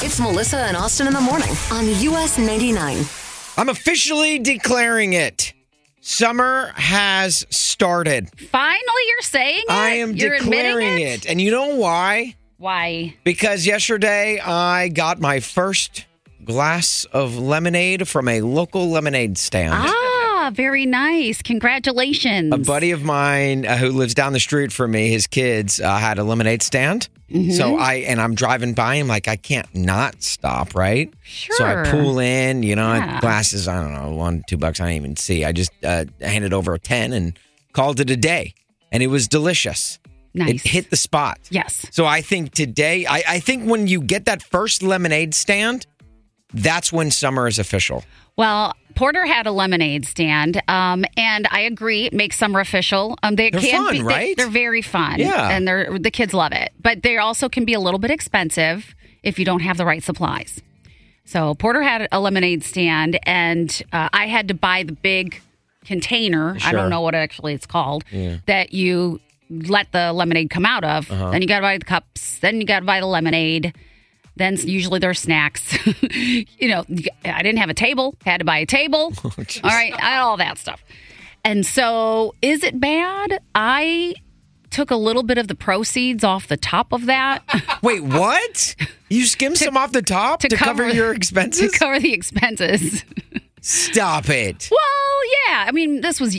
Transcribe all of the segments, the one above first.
It's Melissa and Austin in the morning on US 99. I'm officially declaring it. Summer has started. Finally, you're saying it? I am You're declaring admitting it. And you know why? Why? Because yesterday I got my first glass of lemonade from a local lemonade stand. Ah, very nice. Congratulations. A buddy of mine who lives down the street from me, his kids had a lemonade stand. Mm-hmm. So I'm driving by, I'm like, I can't not stop, right? Sure. So I pull in, Yeah. glasses, I don't know, $1, $2, I didn't even see. I just handed over a 10 and called it a day. And it was delicious. Nice. It hit the spot. Yes. So I think today, I think when you get that first lemonade stand, that's when summer is official. Well, Porter had a lemonade stand, and I agree, it makes summer official. They're fun, right? They're very fun. Yeah. And the kids love it. But they also can be a little bit expensive if you don't have the right supplies. So Porter had a lemonade stand, and I had to buy the big container. Sure. I don't know what actually it's called, that you let the lemonade come out of. Then you got to buy the cups. Then you got to buy the lemonade. Then usually there's snacks. I didn't have a table. Had to buy a table. All right. All that stuff. And so is it bad? I took a little bit of the proceeds off the top of that. Wait, what? You skimmed some off the top to cover your expenses? To cover the expenses. Stop it. Well, yeah. I mean, this was,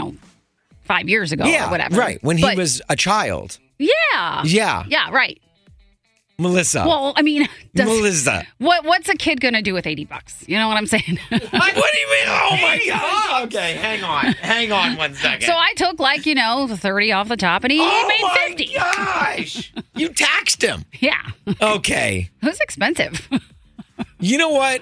5 years ago or whatever. Right. When he was a child. Yeah. Yeah. Yeah, right. Melissa. Well, I mean, Melissa. What's a kid going to do with $80? You know what I'm saying? What do you mean? Oh, my God. Okay, hang on. Hang on 1 second. So I took 30 off the top and he made 50. Oh, my gosh. You taxed him. Yeah. Okay. It was expensive. You know what?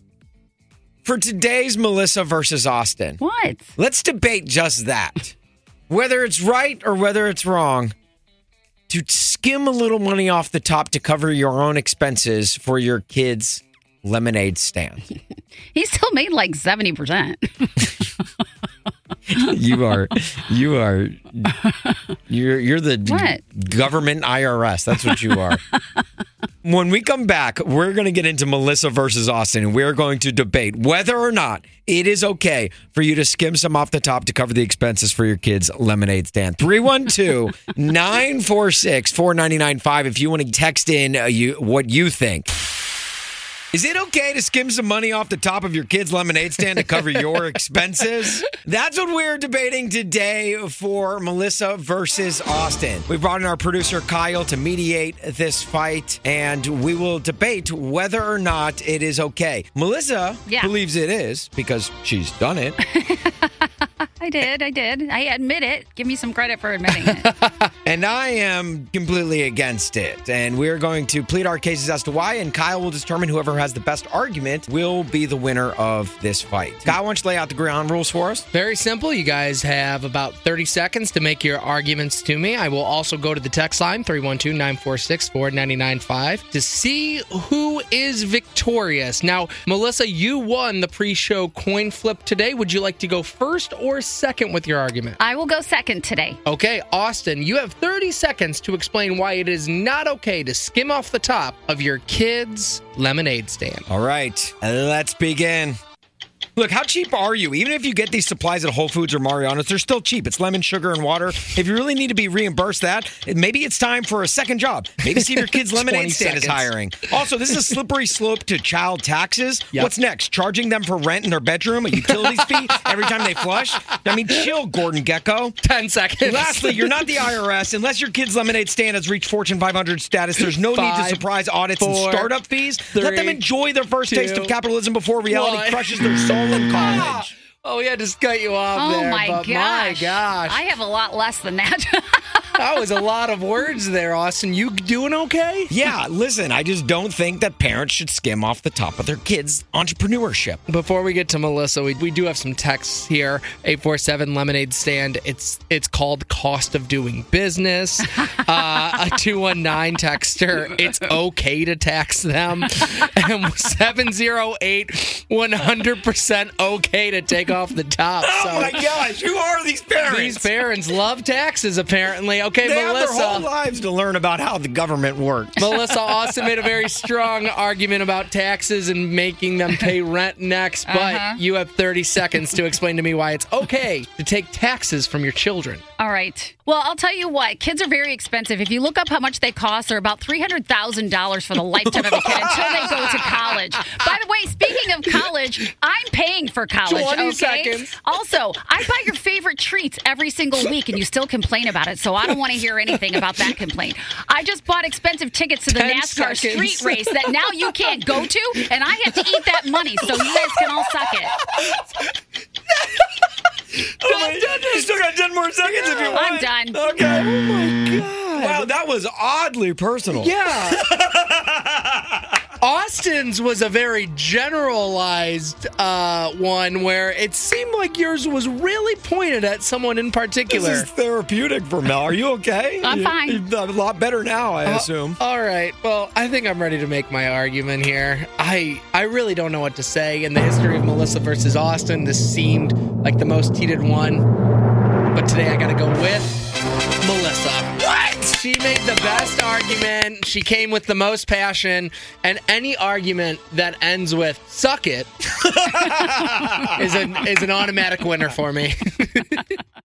For today's Melissa versus Austin. What? Let's debate just that. Whether it's right or whether it's wrong. To skim a little money off the top to cover your own expenses for your kids' lemonade stand. He still made 70%. You're the What? government IRS. That's what you are. When we come back, we're going to get into Melissa versus Austin, and we're going to debate whether or not it is okay for you to skim some off the top to cover the expenses for your kids' lemonade stand. 312-946-4995 if you want to text in what you think. Is it okay to skim some money off the top of your kid's lemonade stand to cover your expenses? That's what we're debating today for Melissa versus Austin. We brought in our producer, Kyle, to mediate this fight, and we will debate whether or not it is okay. Melissa believes it is because she's done it. I did. I admit it. Give me some credit for admitting it. And I am completely against it. And we're going to plead our cases as to why, and Kyle will determine whoever has the best argument will be the winner of this fight. Kyle, why don't you lay out the ground rules for us? Very simple. You guys have about 30 seconds to make your arguments to me. I will also go to the text line, 312-946-4995, to see who is victorious. Now, Melissa, you won the pre-show coin flip today. Would you like to go first or second with your argument? I will go second today. Okay, Austin, you have 30 seconds to explain why it is not okay to skim off the top of your kid's lemonade stand. All right, let's begin. Look, how cheap are you? Even if you get these supplies at Whole Foods or Mariano's, they're still cheap. It's lemon, sugar, and water. If you really need to be reimbursed that, maybe it's time for a second job. Maybe see if your kid's lemonade stand is hiring. Also, this is a slippery slope to child taxes. Yep. What's next? Charging them for rent in their bedroom, a utilities fee every time they flush? I mean, chill, Gordon Gekko. 10 seconds. Lastly, you're not the IRS. Unless your kid's lemonade stand has reached Fortune 500 status, there's no need to surprise audits and startup fees. Let them enjoy their first taste of capitalism before reality crushes their soul in college. Oh, we had to cut you off there. Oh, my gosh. My gosh. I have a lot less than that. That was a lot of words there, Austin. You doing okay? Yeah, listen, I just don't think that parents should skim off the top of their kids' entrepreneurship. Before we get to Melissa, we do have some texts here. 847 Lemonade Stand. It's called Cost of Doing Business. A 219 texter. It's okay to tax them. And 708 100% okay to take off the top. So Oh my gosh, who are these parents? these parents love taxes, apparently. Okay, they Melissa. have their whole lives to learn about how the government works. Melissa Austin made a very strong argument about taxes and making them pay rent next, but you have 30 seconds to explain to me why it's okay to take taxes from your children. All right. Well, I'll tell you what. Kids are very expensive. If you look up how much they cost, they're about $300,000 for the lifetime of a kid until they go to college. By the way, speaking of college, I'm paying for college. 20 okay? seconds. Also, I buy your favorite treats every single week, and you still complain about it. So I don't want to hear anything about that complaint. I just bought expensive tickets to the 10 NASCAR seconds. street race that now you can't go to, and I have to eat that money. So you guys can all suck it. You still got 10 more seconds if you want. I'm done. Okay. Oh my God. Wow, that was oddly personal. Yeah. Austin's was a very generalized one where it seemed like yours was really pointed at someone in particular. This is therapeutic for Mel. Are you okay? I'm fine. You're a lot better now, I assume. All right. Well, I think I'm ready to make my argument here. I really don't know what to say. In the history of Melissa versus Austin, this seemed like the most heated one. But today I got to go with Melissa. What? She made the best argument. She came with the most passion. And any argument that ends with "suck it" is an automatic winner for me.